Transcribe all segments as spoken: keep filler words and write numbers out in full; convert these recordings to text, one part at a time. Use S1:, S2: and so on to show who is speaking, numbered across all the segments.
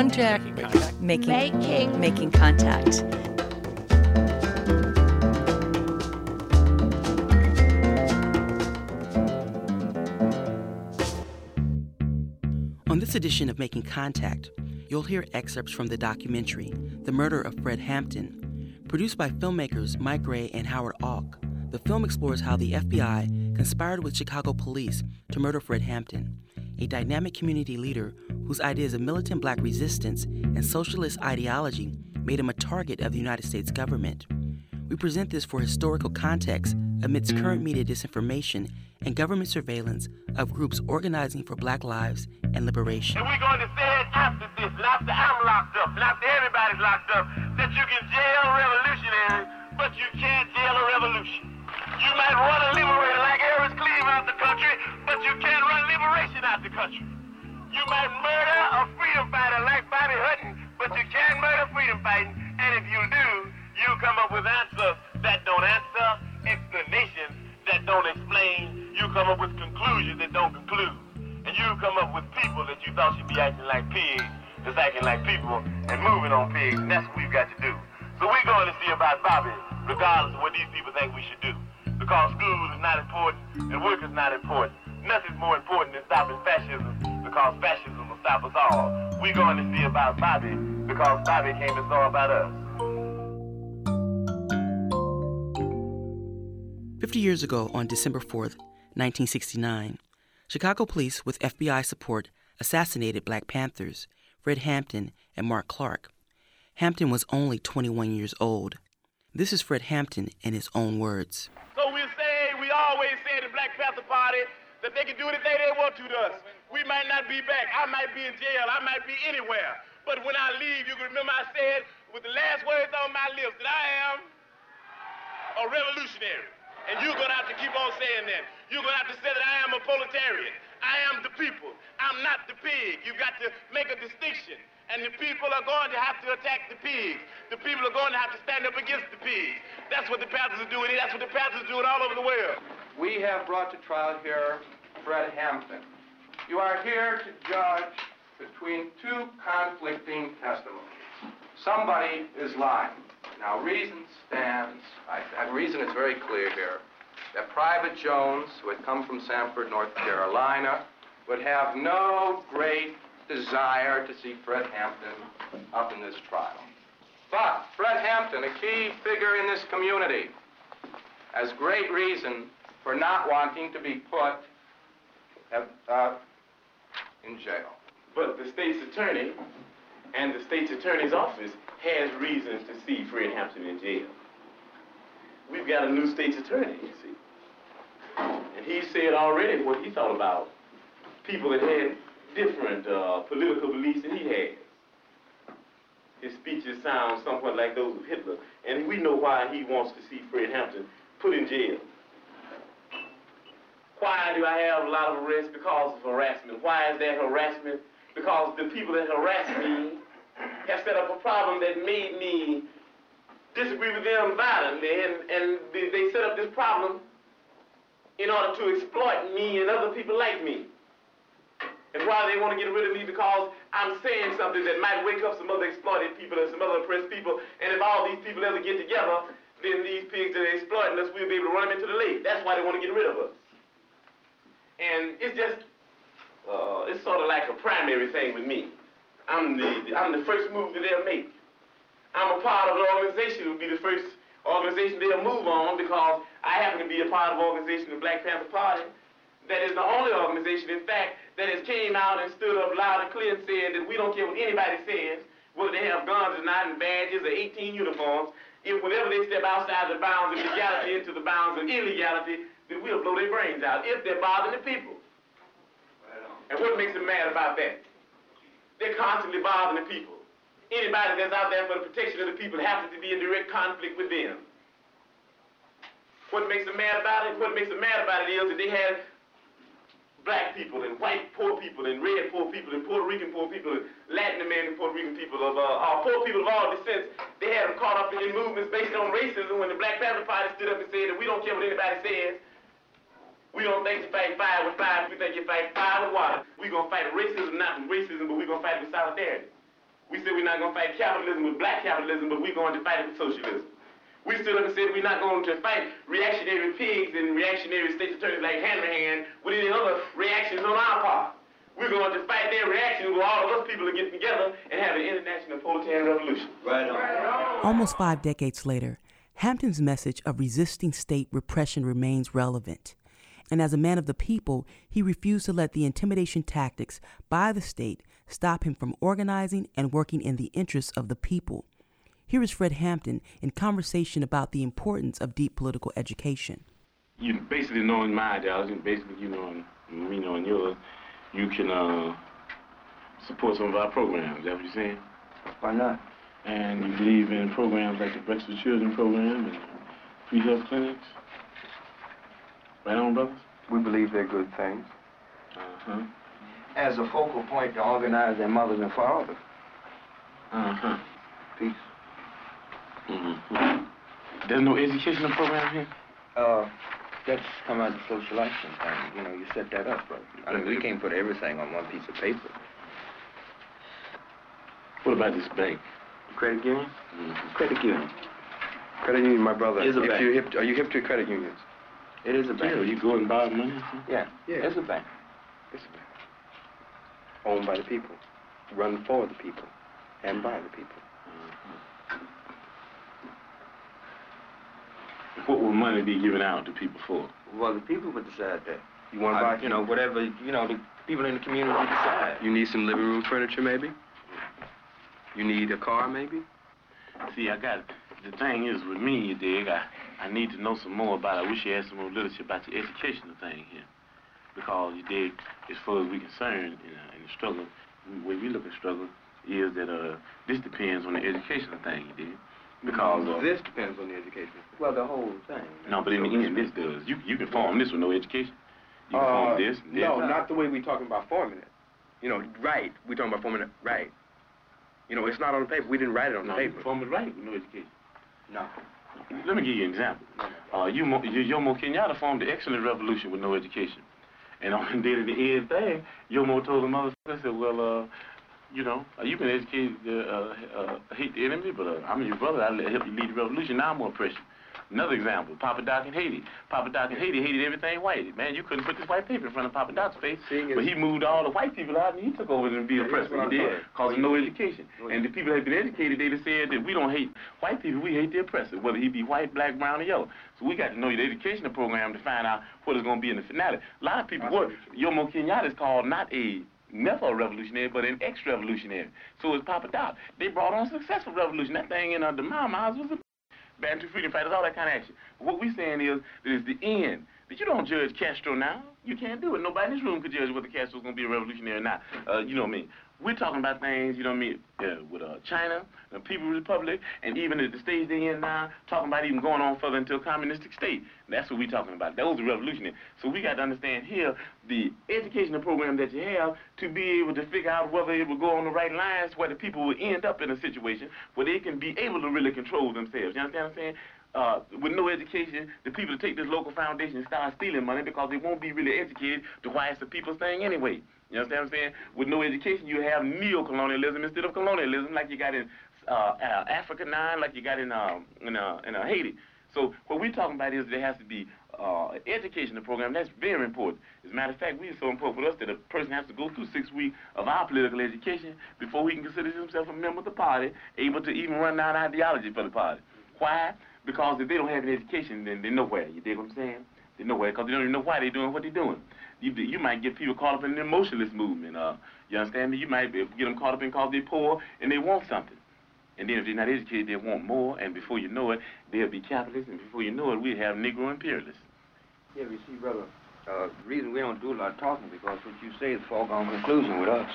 S1: contact.
S2: Making,
S3: Making.
S2: making contact.
S4: On this edition of Making Contact, you'll hear excerpts from the documentary, The Murder of Fred Hampton. Produced by filmmakers Mike Ray and Howard Alk, the film explores how the F B I conspired with Chicago police to murder Fred Hampton, a dynamic community leader whose ideas of militant black resistance and socialist ideology made him a target of the United States government. We present this for historical context amidst current media disinformation and government surveillance of groups organizing for black lives and liberation.
S5: And we're going to say it after this, and after I'm locked up, and after everybody's locked up, that you can jail revolutionaries, but you can't jail a revolution. You might run a liberator like Harris Cleave out the country, but you can't run liberation out the country. You might murder a freedom fighter like Bobby Hutton, but you can't murder freedom fighting. And if you do, you come up with answers that don't answer, explanations that don't explain. You come up with conclusions that don't conclude. And you come up with people that you thought should be acting like pigs, just acting like people and moving on pigs. And that's what we've got to do. So we're going to see about Bobby, regardless of what these people think we should do. Because school is not important and work is not important. Nothing's more important than stopping fascism, because fascism will stop us all. We're going to see about Bobby because Bobby came to saw about us.
S4: Fifty years ago, on December fourth, nineteen sixty-nine, Chicago police, with F B I support, assassinated Black Panthers, Fred Hampton and Mark Clark. Hampton was only twenty-one years old. This is Fred Hampton in his own words.
S5: So we say, we always say in the Black Panther Party that they can do anything they want to to us. We might not be back. I might be in jail. I might be anywhere. But when I leave, you can remember I said with the last words on my lips that I am a revolutionary. And you're going to have to keep on saying that. You're going to have to say that I am a proletarian. I am the people. I'm not the pig. You've got to make a distinction. And the people are going to have to attack the pigs. The people are going to have to stand up against the pigs. That's what the Panthers are doing. That's what the Panthers are doing all over the world.
S6: We have brought to trial here Fred Hampton. You are here to judge between two conflicting testimonies. Somebody is lying. Now, reason stands, and reason is very clear here, that Private Jones, who had come from Sanford, North Carolina, would have no great desire to see Fred Hampton up in this trial. But Fred Hampton, a key figure in this community, has great reason for not wanting to be put uh, in jail.
S5: But the state's attorney and the state's attorney's office has reasons to see Fred Hampton in jail. We've got a new state's attorney, you see. And he said already what he thought about people that had different uh, political beliefs than he had. His speeches sound somewhat like those of Hitler. And we know why he wants to see Fred Hampton put in jail. Why do I have a lot of arrests? Because of harassment. Why is that harassment? Because the people that harass me have set up a problem that made me disagree with them violently, and, and they, they set up this problem in order to exploit me and other people like me. And why they want to get rid of me? Because I'm saying something that might wake up some other exploited people and some other oppressed people, and if all these people ever get together, then these pigs that are exploiting us, we'll be able to run them into the lake. That's why they want to get rid of us. And it's just, uh, it's sort of like a primary thing with me. I'm the, I'm the first move that they'll make. I'm a part of an organization that will be the first organization they'll move on, because I happen to be a part of an organization, the Black Panther Party, that is the only organization, in fact, that has came out and stood up loud and clear and said that we don't care what anybody says, whether they have guns or not and badges or eighteen uniforms. If whenever they step outside the bounds of legality into the bounds of illegality, then we'll blow their brains out if they're bothering the people. And what makes them mad about that? They're constantly bothering the people. Anybody that's out there for the protection of the people happens to be in direct conflict with them. What makes them mad about it? What makes them mad about it is that they had black people and white poor people and red poor people and Puerto Rican poor people and Latin American Puerto Rican people of uh, uh, poor people of all descents. They had them caught up in movements based on racism when the Black Panther Party stood up and said that we don't care what anybody says. We don't think you fight fire with fire. We think you fight fire with water. We're going to fight racism, not with racism, but we're going to fight with solidarity. We said we're not going to fight capitalism with black capitalism, but we're going to fight it with socialism. We stood up and said we're not going to fight reactionary pigs and reactionary state attorneys like Hanrahan with any other reactions on our part. We're going to fight their reactions where all of us people are getting together and have an international proletarian revolution. Right on. Right on.
S4: Almost five decades later, Hampton's message of resisting state repression remains relevant. And as a man of the people, he refused to let the intimidation tactics by the state stop him from organizing and working in the interests of the people. Here is Fred Hampton in conversation about the importance of deep political education.
S1: You basically knowing my ideology, basically you know, me knowing yours, you can uh, support some of our programs. Is that what you're saying?
S2: Why not?
S1: And you believe in programs like the Breakfast for Children program and free health clinics? Right on, brothers?
S2: We believe they're good things.
S1: Uh-huh.
S2: As a focal point to organize their mothers and fathers.
S1: Uh-huh.
S2: Peace.
S1: Mm-hmm. There's no educational program here?
S2: Uh, that's come out of the social action thing. You know, you set that up, brother. I mean, we can't put everything on one piece of paper.
S1: What about this bank?
S2: Credit union?
S1: Mm-hmm.
S2: Credit union. Credit union, my brother.
S1: Is a
S2: if
S1: bank.
S2: You're hip to, are you hip to credit unions? It is a bank.
S1: Yeah, you go and borrow money?
S2: Yeah, yeah. It's a bank. It's a bank. Owned by the people. Run for the people. And by the people.
S1: What will money be given out to people for?
S2: Well, the people would decide that. You want to buy, you know, whatever, you know, the people in the community decide. You need some living room furniture, maybe? You need a car, maybe?
S1: See, I got, the thing is with me, you dig, I, I need to know some more about it. I wish you had some more literature about the educational thing here. Because, you dig, as far as we're concerned in, uh, in the struggle, the way we look at struggle is that uh, this depends on the educational thing, you dig. Because uh,
S2: this depends on the education. Well, the whole thing.
S1: No, but in the end, this does. You you can form this with no education. You can
S2: uh,
S1: form this. And this.
S2: No, not the way we're talking about forming it. You know, right? We're talking about forming it right. You know, it's not on the paper. We didn't write it on
S1: no,
S2: the paper.
S1: You form it right with no education.
S2: No.
S1: Let me give you an example. Uh, you, Jomo Kenyatta formed the excellent revolution with no education, and on the day of the end thing, Jomo told the motherfucker, said, "Well, uh." You know, uh, you can educate, uh, uh, uh, hate the enemy, but uh, I'm your brother. I'll help you lead the revolution. Now I'm going to oppress you. Another example, Papa Doc in Haiti. Papa Doc in Haiti hated everything white. Man, you couldn't put this white paper in front of Papa Doc's face, but he moved all the white people out and he took over and be
S2: yeah,
S1: oppressed. He did, causing no education. And the people that have been educated, they just said that we don't hate white people, we hate the oppressor, whether he be white, black, brown, or yellow. So we got to know the educational program to find out what is going to be in the finale. A lot of people, what Jomo Kenyatta is called not a never a revolutionary, but an ex-revolutionary. So is Papa Doc. They brought on a successful revolution. That thing in uh, the Mao's was a Bantu freedom fighters, all that kind of action. But what we're saying is that it's the end. That you don't judge Castro now. You can't do it. Nobody in this room could judge whether Castro's going to be a revolutionary or not. Uh, you know what I mean? We're talking about things, you know what I mean, uh, with uh, China, the People's Republic, and even at the stage they're in now, talking about even going on further into a communistic state. That's what we're talking about. Those are revolutionary. So we got to understand here the educational program that you have to be able to figure out whether it will go on the right lines where the people will end up in a situation where they can be able to really control themselves. You understand what I'm saying? Uh, with no education, the people take this local foundation and start stealing money because they won't be really educated to why it's a people's thing anyway. You understand what I'm saying? With no education, you have neo-colonialism instead of colonialism, like you got in uh, uh, Africa now, like you got in uh, in, uh, in uh, Haiti. So what we're talking about is there has to be uh, an educational program. That's very important. As a matter of fact, we're so important for us that a person has to go through six weeks of our political education before he can consider himself a member of the party, able to even run down ideology for the party. Why? Because if they don't have an education, then they're nowhere. You dig what I'm saying? They're nowhere because they don't even know why they're doing what they're doing. You, you might get people caught up in the emotionalist movement. Uh, you understand me? You might get them caught up in because they're poor and they want something. And then if they're not educated, they want more. And before you know it, they'll be capitalists. And before you know it, we'll have Negro imperialists.
S2: Yeah, but you see, brother, uh, the reason we don't do a lot of talking because what you say is a foregone conclusion with us.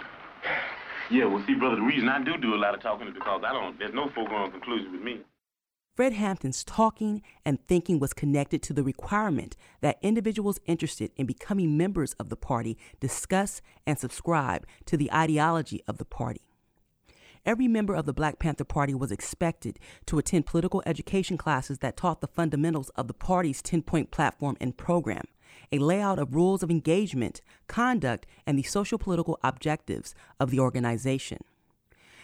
S1: Yeah, well, see, brother, the reason I do do a lot of talking is because I don't, there's no foregone conclusion with me.
S4: Fred Hampton's talking and thinking was connected to the requirement that individuals interested in becoming members of the party discuss and subscribe to the ideology of the party. Every member of the Black Panther Party was expected to attend political education classes that taught the fundamentals of the party's ten-point platform and program, a layout of rules of engagement, conduct, and the social political objectives of the organization.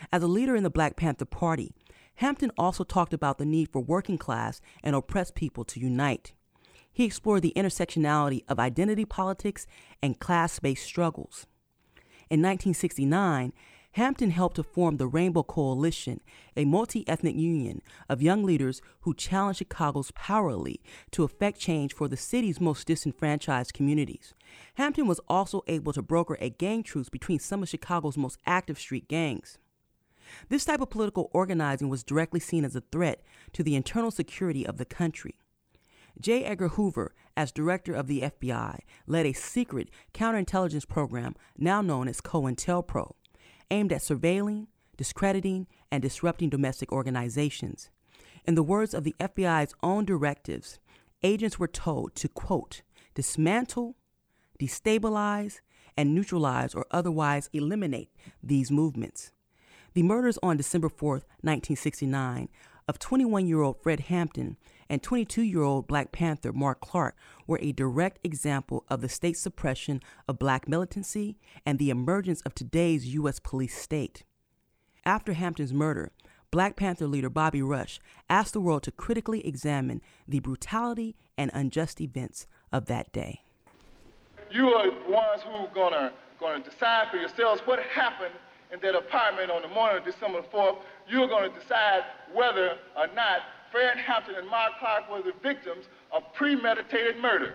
S4: As a leader in the Black Panther Party, Hampton also talked about the need for working class and oppressed people to unite. He explored the intersectionality of identity politics and class-based struggles. In nineteen sixty-nine, Hampton helped to form the Rainbow Coalition, a multi-ethnic union of young leaders who challenged Chicago's power elite to effect change for the city's most disenfranchised communities. Hampton was also able to broker a gang truce between some of Chicago's most active street gangs. This type of political organizing was directly seen as a threat to the internal security of the country. J. Edgar Hoover, as director of the F B I, led a secret counterintelligence program now known as COINTELPRO, aimed at surveilling, discrediting, and disrupting domestic organizations. In the words of the F B I's own directives, agents were told to, quote, dismantle, destabilize, and neutralize or otherwise eliminate these movements. The murders on December fourth, nineteen sixty-nine, of twenty-one-year-old Fred Hampton and twenty-two-year-old Black Panther Mark Clark were a direct example of the state suppression of black militancy and the emergence of today's U S police state. After Hampton's murder, Black Panther leader Bobby Rush asked the world to critically examine the brutality and unjust events of that day.
S3: You are the ones who are gonna, gonna decide for yourselves what happened in that apartment on the morning of December fourth. You're gonna decide whether or not Fred Hampton and Mark Clark were the victims of premeditated murder.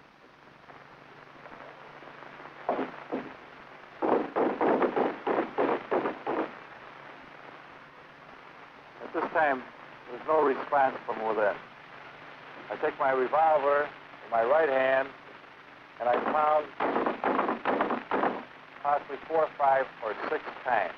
S7: At this time, there's no response from within. I take my revolver in my right hand, and I found possibly four, five, or six times.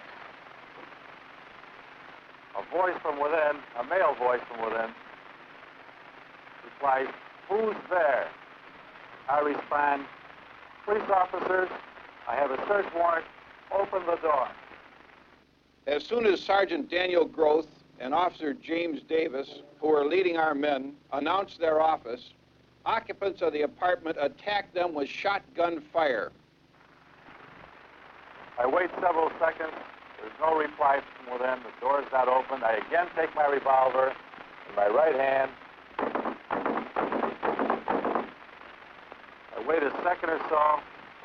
S7: A voice from within, a male voice from within, replies, "Who's there?" I respond, "Police officers, I have a search warrant. Open the door."
S8: As soon as Sergeant Daniel Groth and Officer James Davis, who were leading our men, announced their office, occupants of the apartment attacked them with shotgun fire.
S7: I wait several seconds. There's no reply from within. The door is not opened. I again take my revolver in my right hand. I wait a second or so.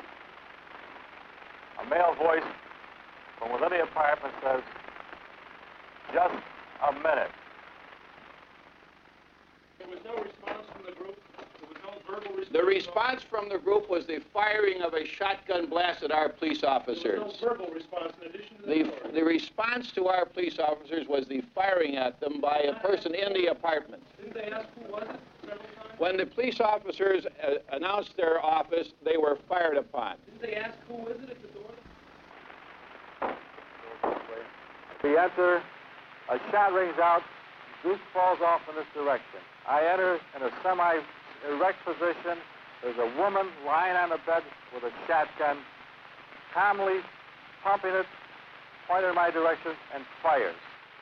S7: A male voice from within the apartment says, "Just a minute."
S5: There was no response from the group. There was no verbal response.
S8: The response from the group was the firing of a shotgun blast at our police officers.
S5: There was no verbal response in addition to
S8: The,
S5: the
S8: the response to our police officers was the firing at them by a person in the apartment.
S5: Didn't they ask who was it several times?
S8: When the police officers uh, announced their office, they were fired upon.
S5: Didn't they ask who was it at the door?
S7: We enter, a shot rings out, Goose falls off in this direction. I enter in a semi-erect position. There's a woman lying on the bed with a shotgun, calmly pumping it, pointed in my direction, and fires.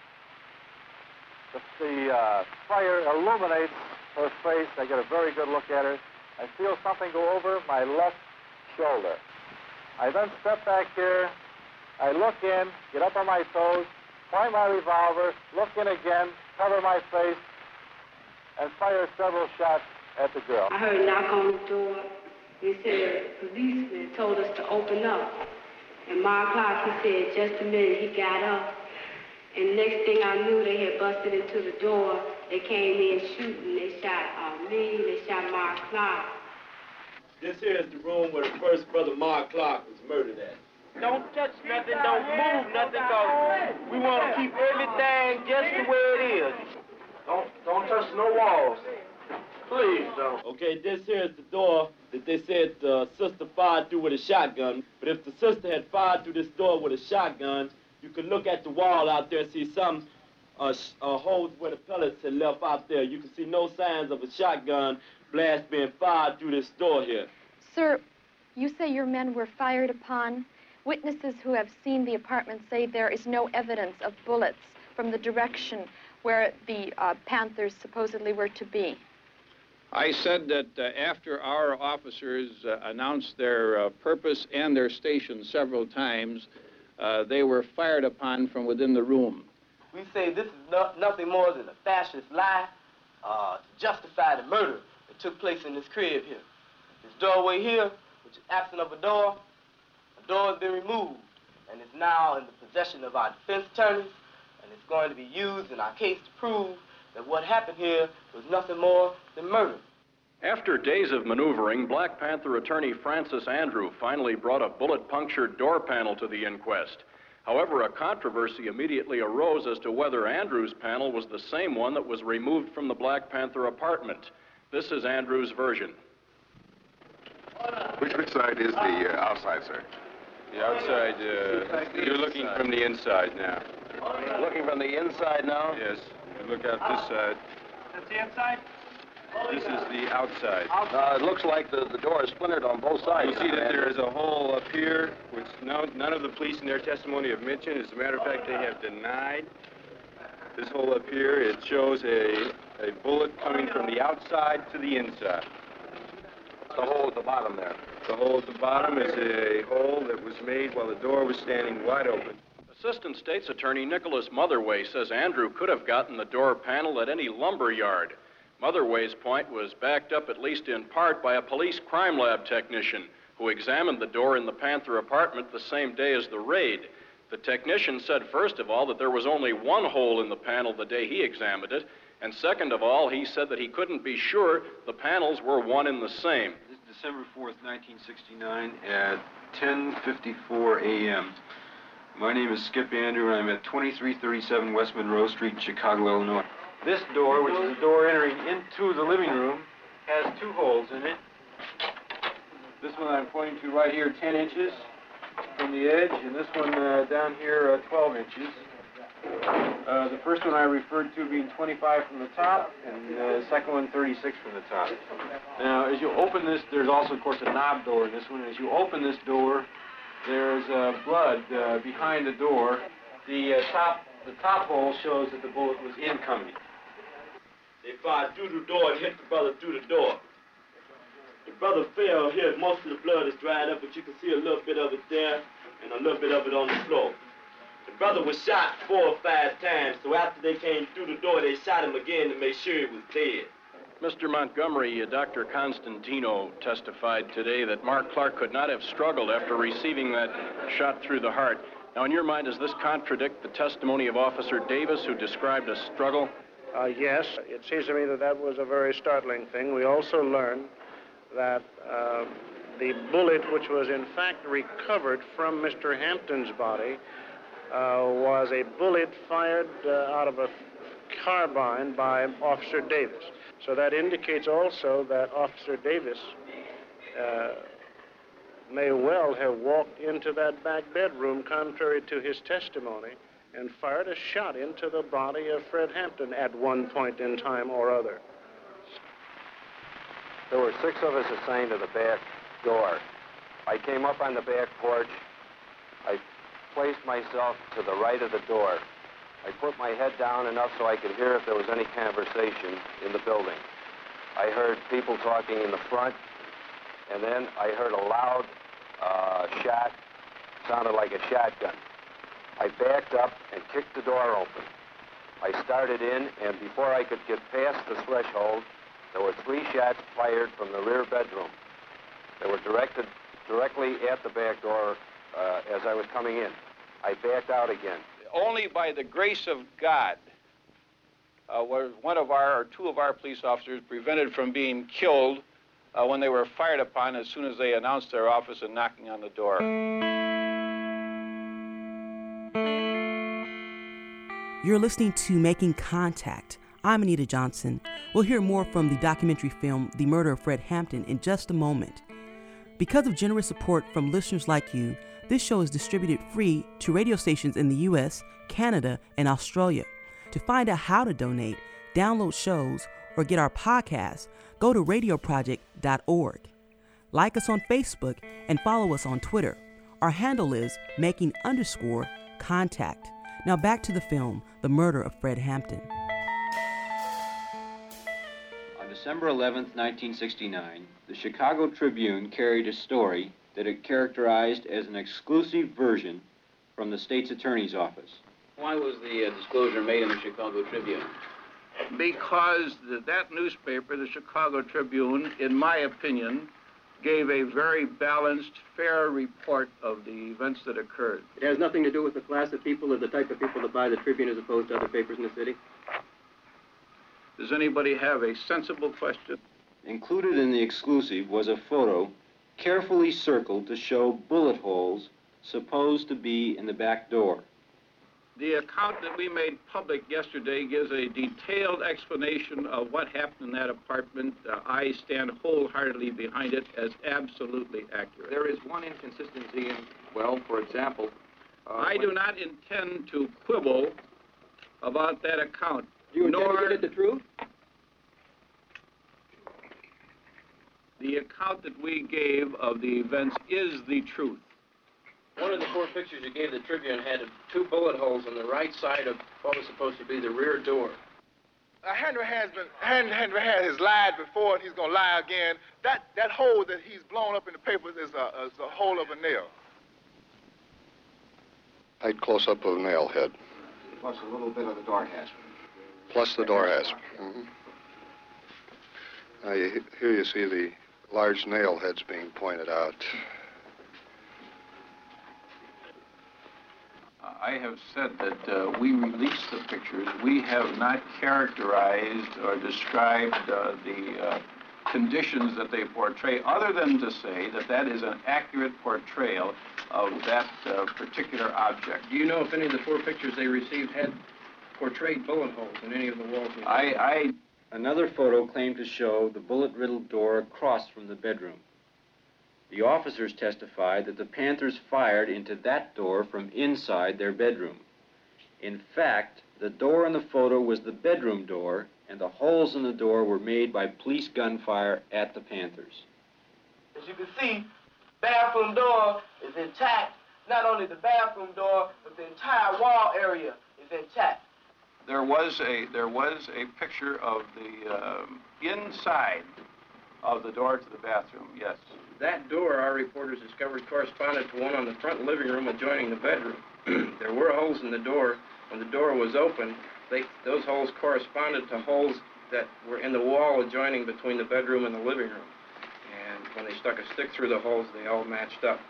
S7: The, the uh, fire illuminates her face. I get a very good look at her. I feel something go over my left shoulder. I then step back here. I look in, get up on my toes, point my revolver, look in again, cover my face, and fire several shots at the girl.
S9: I heard a knock on the door. They said, policeman told us to open up. And Mark Clark, he said, just a minute, he got up. And next thing I knew, they had busted into the door. They came in shooting. They shot uh, me, they shot Mark Clark.
S5: This here is the room where the first brother Mark Clark was murdered at. Don't touch nothing, don't move nothing, cause we want to keep everything just the way it is. Don't, don't touch no walls. Please don't.
S10: Okay, this here is the door that they said the sister fired through with a shotgun. But if the sister had fired through this door with a shotgun, you could look at the wall out there and see some uh, sh uh, holes where the pellets had left out there. You can see no signs of a shotgun blast being fired through this door here.
S11: Sir, you say your men were fired upon. Witnesses who have seen the apartment say there is no evidence of bullets from the direction where the uh, Panthers supposedly were to be.
S8: I said that uh, after our officers uh, announced their uh, purpose and their station several times, uh, they were fired upon from within the room.
S12: We say this is no, nothing more than a fascist lie uh, to justify the murder that took place in this crib here. This doorway here, which is absent of a door, a door has been removed and is now in the possession of our defense attorneys, and it's going to be used in our case to prove that what happened here was nothing more than murder.
S13: After days of maneuvering, Black Panther attorney Francis Andrew finally brought a bullet-punctured door panel to the inquest. However, a controversy immediately arose as to whether Andrew's panel was the same one that was removed from the Black Panther apartment. This is Andrew's version.
S14: Which, which side is the uh, outside, sir?
S2: The outside, uh, you're looking from the inside now.
S15: Looking from the inside now?
S2: Yes. You look out this side.
S16: That's the inside?
S2: This is the outside.
S15: Uh, it looks like the, the door is splintered on both sides.
S2: You see that there is a hole up here, which no, none of the police in their testimony have mentioned. As a matter of fact, they have denied this hole up here. It shows a, a bullet coming from the outside to the inside.
S15: The hole at the bottom there.
S2: The hole at the bottom is a hole that was made while the door was standing wide open.
S13: Assistant State's Attorney Nicholas Motherway says Andrew could have gotten the door panel at any lumber yard. Motherway's point was backed up at least in part by a police crime lab technician who examined the door in the Panther apartment the same day as the raid. The technician said, first of all, that there was only one hole in the panel the day he examined it, and second of all, he said that he couldn't be sure the panels were one and the same.
S2: This is December fourth, nineteen sixty-nine at ten fifty-four a m My name is Skip Andrew, and I'm at twenty-three thirty-seven West Monroe Street, Chicago, Illinois. This door, which is a door entering into the living room, has two holes in it. This one I'm pointing to right here, ten inches from the edge, and this one uh, down here, uh, twelve inches. Uh, the first one I referred to being twenty-five from the top, and uh, the second one thirty-six from the top. Now, as you open this, there's also, of course, a knob door in this one. As you open this door, there's uh, blood uh, behind the door. The uh, top, the top hole shows that the bullet was incoming.
S10: They fired through the door and hit the brother through the door. The brother fell here. Most of the blood is dried up, but you can see a little bit of it there and a little bit of it on the floor. The brother was shot four or five times, so after they came through the door, they shot him again to make sure he was dead.
S13: Mister Montgomery, uh, Doctor Constantino testified today that Mark Clark could not have struggled after receiving that shot through the heart. Now, in your mind, does this contradict the testimony of Officer Davis, who described a struggle?
S17: Uh, yes, it seems to me that that was a very startling thing. We also learned that uh, the bullet, which was in fact recovered from Mister Hampton's body, uh, was a bullet fired uh, out of a carbine by Officer Davis. So that indicates also that Officer Davis uh, may well have walked into that back bedroom, contrary to his testimony, and fired a shot into the body of Fred Hampton at one point in time or other.
S15: There were six of us assigned to the back door. I came up on the back porch. I placed myself to the right of the door. I put my head down enough so I could hear if there was any conversation in the building. I heard people talking in the front, and then I heard a loud uh, shot, sounded like a shotgun. I backed up and kicked the door open. I started in, and before I could get past the threshold, there were three shots fired from the rear bedroom. They were directed directly at the back door uh, as I was coming in. I backed out again.
S8: Only by the grace of God uh, was one of our, or two of our police officers prevented from being killed uh, when they were fired upon as soon as they announced their office and knocking on the door.
S4: You're listening to Making Contact. I'm Anita Johnson. We'll hear more from the documentary film, The Murder of Fred Hampton, in just a moment. Because of generous support from listeners like you, this show is distributed free to radio stations in the U S, Canada, and Australia. To find out how to donate, download shows, or get our podcast, go to radio project dot org. Like us on Facebook and follow us on Twitter. Our handle is making underscore contact. Now back to the film, The Murder of Fred Hampton.
S18: On December eleventh, nineteen sixty-nine, the Chicago Tribune carried a story that it characterized as an exclusive version from the state's attorney's office.
S16: Why was the uh, disclosure made in the Chicago Tribune?
S8: Because the, that newspaper, the Chicago Tribune, in my opinion, gave a very balanced, fair report of the events that occurred.
S19: It has nothing to do with the class of people or the type of people that buy the Tribune as opposed to other papers in the city?
S8: Does anybody have a sensible question?
S18: Included in the exclusive was a photo carefully circled to show bullet holes supposed to be in the back door.
S8: The account that we made public yesterday gives a detailed explanation of what happened in that apartment. Uh, I stand wholeheartedly behind it as absolutely accurate.
S6: There is one inconsistency in, well, for example... Uh,
S8: I do not intend to quibble about that account.
S19: Do you intend
S8: nor
S19: to get at the truth?
S8: The account that we gave of the events is the truth.
S10: One of the four pictures you gave the Tribune had two bullet holes on the right side of what was supposed to be the rear door.
S3: Uh, Henry has been, Henry, Henry had has lied before, and he's going to lie again. That, that hole that he's blown up in the papers is a, is a hole of a nail.
S14: Tight close-up of a nail head,
S2: Plus a little bit of the door hasp.
S14: plus the door hasp. Mm-hmm. Now, you, here you see the large nail heads being pointed out.
S8: I have said that uh, we released the pictures. We have not characterized or described uh, the uh, conditions that they portray, other than to say that that is an accurate portrayal of that uh, particular object.
S10: Do you know if any of the four pictures they received had portrayed bullet holes in any of the walls?
S8: I, I...
S18: Another photo claimed to show the bullet-riddled door across from the bedroom. The officers testified that the Panthers fired into that door from inside their bedroom. In fact, the door in the photo was the bedroom door, and the holes in the door were made by police gunfire at the Panthers.
S12: As you can see, bathroom door is intact. Not only the bathroom door, but the entire wall area is intact.
S8: There was a there was a picture of the um, inside of the door to the bathroom. Yes.
S10: That door, our reporters discovered, corresponded to one on the front living room adjoining the bedroom. There were holes in the door. When the door was open, they, those holes corresponded to holes that were in the wall adjoining between the bedroom and the living room. And when they stuck a stick through the holes, they all matched up.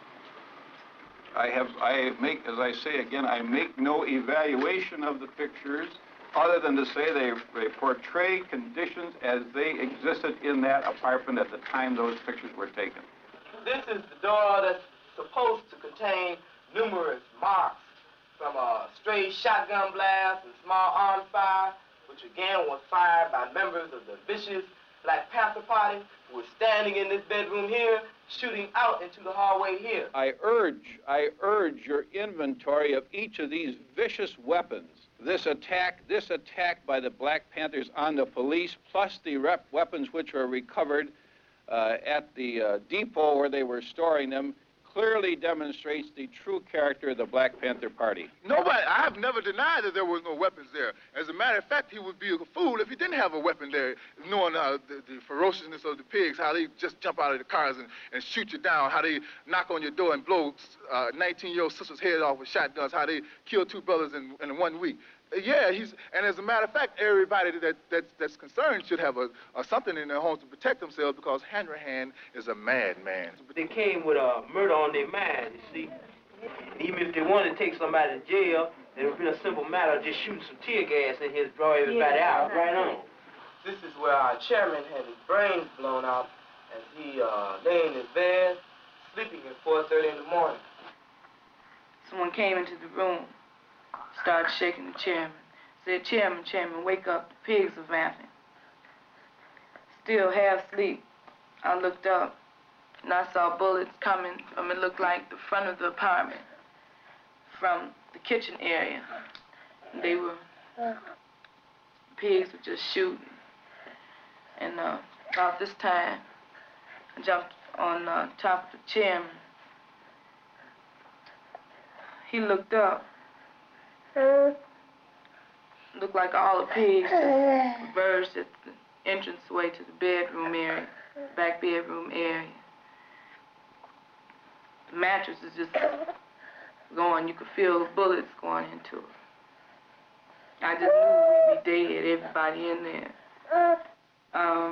S8: I have, I make, as I say again, I make no evaluation of the pictures other than to say they, they portray conditions as they existed in that apartment at the time those pictures were taken.
S12: This is the door that's supposed to contain numerous marks from a stray shotgun blast and small arms fire, which again was fired by members of the vicious Black Panther Party who were standing in this bedroom here, shooting out into the hallway here.
S8: I urge, I urge your inventory of each of these vicious weapons. This attack, this attack by the Black Panthers on the police, plus the rep weapons which were recovered uh, at the uh, depot where they were storing them, clearly demonstrates the true character of the Black Panther Party.
S3: Nobody, I have never denied that there was no weapons there. As a matter of fact, he would be a fool if he didn't have a weapon there, knowing uh, the, the ferociousness of the pigs, how they just jump out of the cars and, and shoot you down, how they knock on your door and blow nineteen-year-old sister's head off with shotguns, how they kill two brothers in, in one week. Yeah, he's, and as a matter of fact, everybody that, that, that's concerned should have a, a something in their homes to protect themselves, because Hanrahan is a madman.
S12: But they came with a murder on their mind, you see. And even if they wanted to take somebody to jail, it would be a simple matter of just shooting some tear gas in here to draw everybody
S11: Yeah,
S12: out. Right on. This is where our chairman had his brains blown out as he uh, lay in his bed, sleeping at four thirty in the morning.
S20: Someone came into the room, started shaking the chairman. Said, "Chairman, chairman, wake up, the pigs are vamping." Still half asleep, I looked up, and I saw bullets coming from, it looked like, the front of the apartment, from the kitchen area. And they were, the pigs were just shooting. And uh, about this time, I jumped on uh, top of the chairman. He looked up. Looked like all the pigs just converged at the entranceway to the bedroom area, back bedroom area. The mattress is just going. You could feel bullets going into it. I just knew we'd be dead, everybody in there. Um,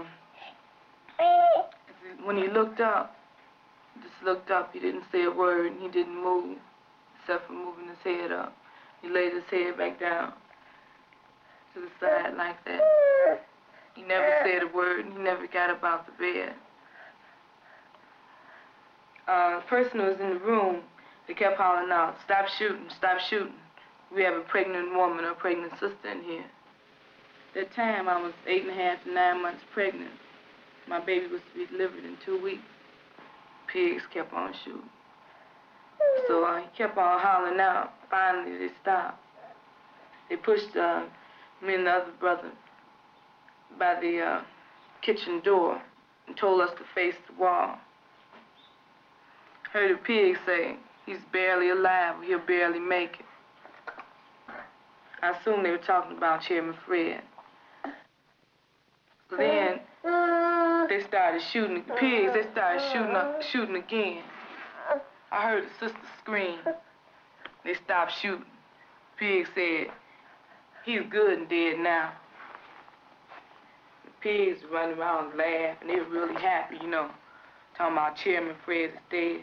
S20: when he looked up, he just looked up. He didn't say a word, and he didn't move, except for moving his head up. He laid his head back down to the side like that. He never said a word, and he never got up out the bed. Uh, the person who was in the room, they kept hollering out, "Stop shooting, stop shooting. We have a pregnant woman or a pregnant sister in here." At that time, I was eight and a half to nine months pregnant. My baby was to be delivered in two weeks. Pigs kept on shooting. So uh, he kept on hollering out. Finally, they stopped. They pushed uh, me and the other brother by the uh, kitchen door and told us to face the wall. Heard the pig say, "He's barely alive, he'll barely make it." I assumed they were talking about Chairman Fred. So then they started shooting the pigs. They started shooting up, shooting again. I heard the sister scream. They stopped shooting. Pig said, "He's good and dead now." The pigs were running around and laughing. They were really happy, you know, talking about Chairman Fred is dead.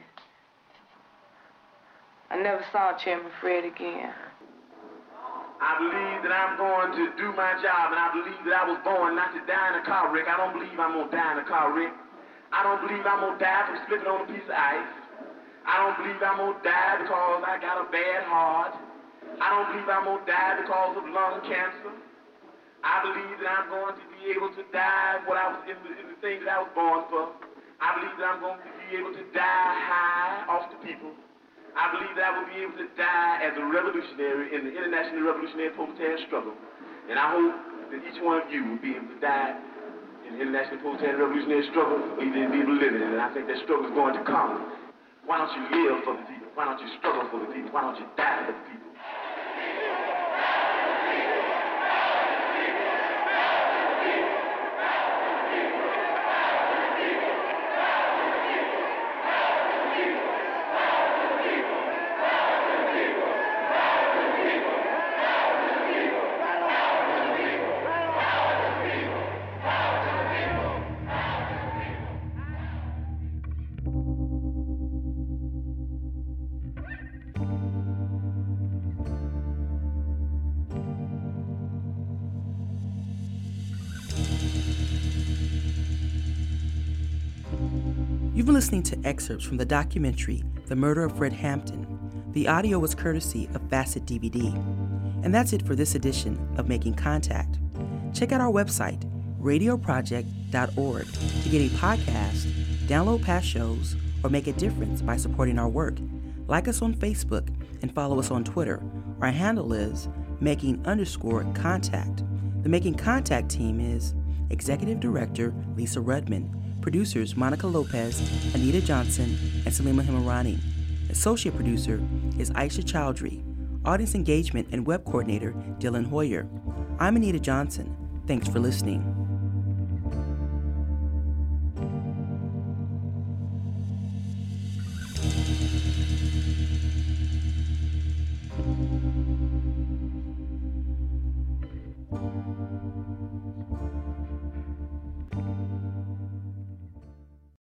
S20: I never saw Chairman Fred again.
S5: I believe that I'm going to do my job, and I believe that I was born not to die in a car wreck. I don't believe I'm going to die in a car wreck. I don't believe I'm going to die from slipping on a piece of ice. I don't believe I'm going to die because I got a bad heart. I don't believe I'm going to die because of lung cancer. I believe that I'm going to be able to die what I was in the, in the thing that I was born for. I believe that I'm going to be able to die high off the people. I believe that I will be able to die as a revolutionary in the international revolutionary proletarian struggle. And I hope that each one of you will be able to die in the international proletarian revolutionary struggle, or even be able to live in it. And I think that struggle is going to come. Why don't you live for the people? Why don't you struggle for the people? Why don't you die for the people?
S4: You've been listening to excerpts from the documentary, The Murder of Fred Hampton. The audio was courtesy of Facet D V D. And that's it for this edition of Making Contact. Check out our website, radio project dot org, to get a podcast, download past shows, or make a difference by supporting our work. Like us on Facebook and follow us on Twitter. Our handle is making underscore contact. The Making Contact team is Executive Director Lisa Rudman, producers Monica Lopez, Anita Johnson, and Salima Himarani. Associate producer is Aisha Chowdhury. Audience engagement and web coordinator Dylan Hoyer. I'm Anita Johnson. Thanks for listening.